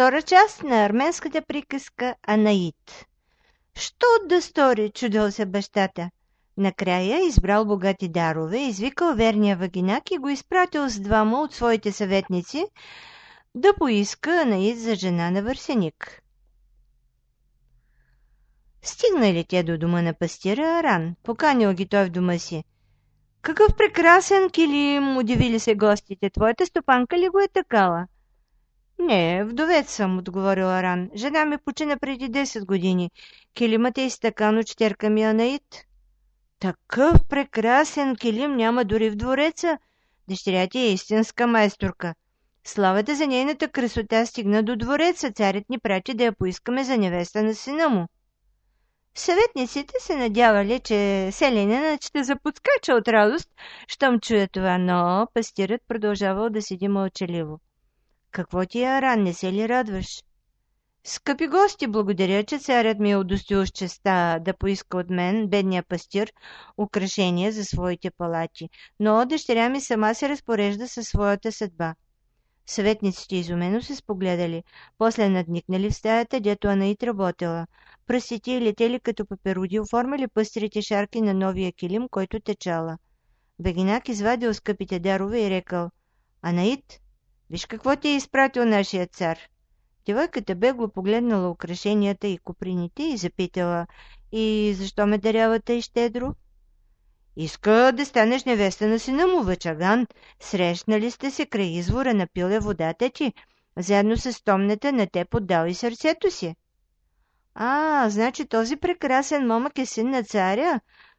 Втора част на арменската приказка Анаит. Що да стори, чудил се бащата. Накрая избрал богати дарове, извикал верния Вагинак и го изпратил с двама от своите съветници да поиска Анаит за жена на Върсеник. Стигнали те до дома на пастира Аран, поканил ги той в дома си. Какъв прекрасен килим, удивили се гостите, твоята стопанка ли го е такала? Не, вдовец съм, отговорил Аран. Жена ми почина преди 10 години. Килимът е изтъкан от щерка ми Анаит. Такъв прекрасен килим няма дори в двореца. Дъщеря ти е истинска майсторка. Славата за нейната красота стигна до двореца. Царят ни прати да я поискаме за невеста на сина му. Съветниците се надявали, че селянинът ще заподскача от радост, щом чуе това, но пастирът продължавал да седи мълчаливо. Какво ти е, Аран, не се ли радваш? Скъпи гости, благодаря, че царят ми е удостоил с честа да поиска от мен, бедния пастир, украшения за своите палати, но дъщеря ми сама се разпорежда със своята съдба. Съветниците изумено се спогледали, после надникнали в стаята, дето Анаит работела. Пръстите летели като паперуди, оформили пъстрите шарки на новия килим, който течала. Вагинак извадил скъпите дарове и рекал: Анаит, виж какво ти е изпратил нашия цар. Девойката бегло погледнала украшенията и куприните и запитала: И защо ме дарява тъй щедро? Иска да станеш невеста на сина му, Вачаган. Срещнали сте се край извора, напил е водата ти, заедно с томнета на те поддал и сърцето си. Значи този прекрасен момък е син на царя?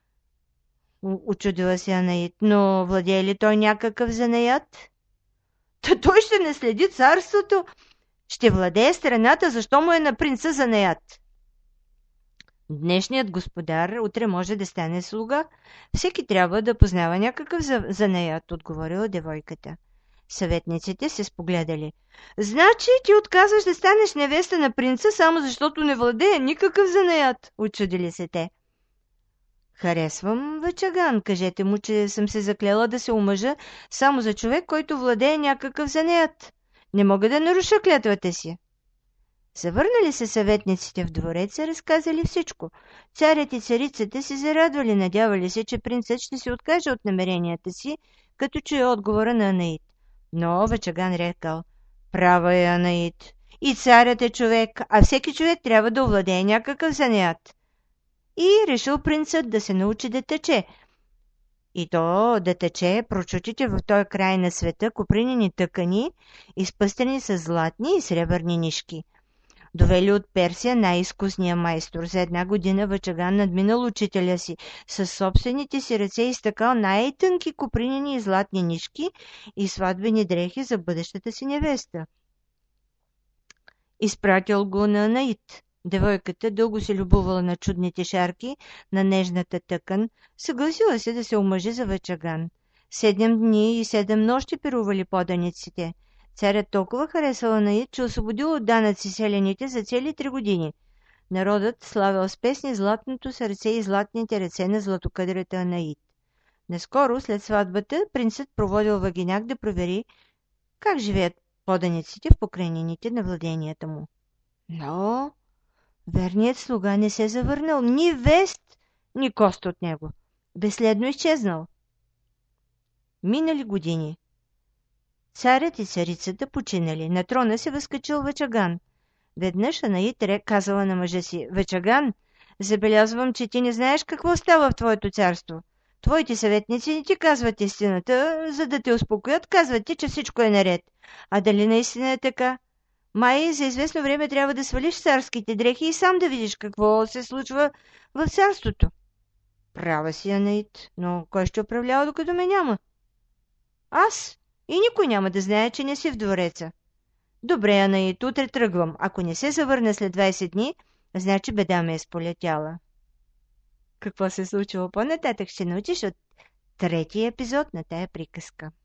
Учудила се Анаит, но владее ли той някакъв занаят? Та той ще наследи царството, ще владее страната, защо му е на принца занаят? Днешният господар утре може да стане слуга. Всеки трябва да познава някакъв занаят, отговорила девойката. Съветниците се спогледали. Значи ти отказваш да станеш невеста на принца, само защото не владее никакъв занаят, учудили се те. Харесвам Вачаган, кажете му, че съм се заклела да се омъжа само за човек, който владее някакъв занаят. Не мога да наруша клятвата си. Завърнали се съветниците в двореца, разказали всичко. Царят и царицата се зарадвали, надявали се, че принцът ще се откаже от намеренията си, като чуе отговора на Анаит. Но Вачаган рекал: Права е Анаит. И царят е човек, а всеки човек трябва да овладее някакъв занаят. И решил принцът да се научи да тече. И то да тече прочутите в този край на света купринени тъкани, изпъстрени с златни и сребърни нишки. Довели от Персия най-изкусния майстор. За 1 година Вачаган надминал учителя си. Със собствените си ръце изтъкал най-тънки купринени и златни нишки и сватбени дрехи за бъдещата си невеста. Изпратил го на Анаит. Девойката дълго се любовала на чудните шарки, на нежната тъкан, съгласила се да се омъжи за Вачаган. 7 дни и 7 нощи пирували поданиците. Царят толкова харесал Анаит, че освободил от данъци селяните за цели 3 години. Народът славял с песни златното сърце и златните ръце на златокъдрата Анаит. Наскоро, след сватбата, принцът проводил Вагинак да провери как живеят поданиците в покрайнините на владенията му. Но верният слуга не се завърнал, ни вест, ни кост от него. Безследно изчезнал. Минали години. Царят и царицата починали. На трона се възкачил Вачаган. Веднъж Анаит казала на мъжа си: Вачаган, забелязвам, че ти не знаеш какво става в твоето царство. Твоите съветници не ти казват истината, за да те успокоят, казват ти, че всичко е наред. А дали наистина е така? Май за известно време трябва да свалиш царските дрехи и сам да видиш какво се случва в царството. Права си, Анаит, но кой ще управлява, докато ме няма? Аз? И никой няма да знае, че не си в двореца. Добре, Анаит, утре тръгвам. Ако не се завърна след 20 дни, значи беда ме е сполетяла. Какво се случило по-нататък ще научиш от 3-ти епизод на тая приказка.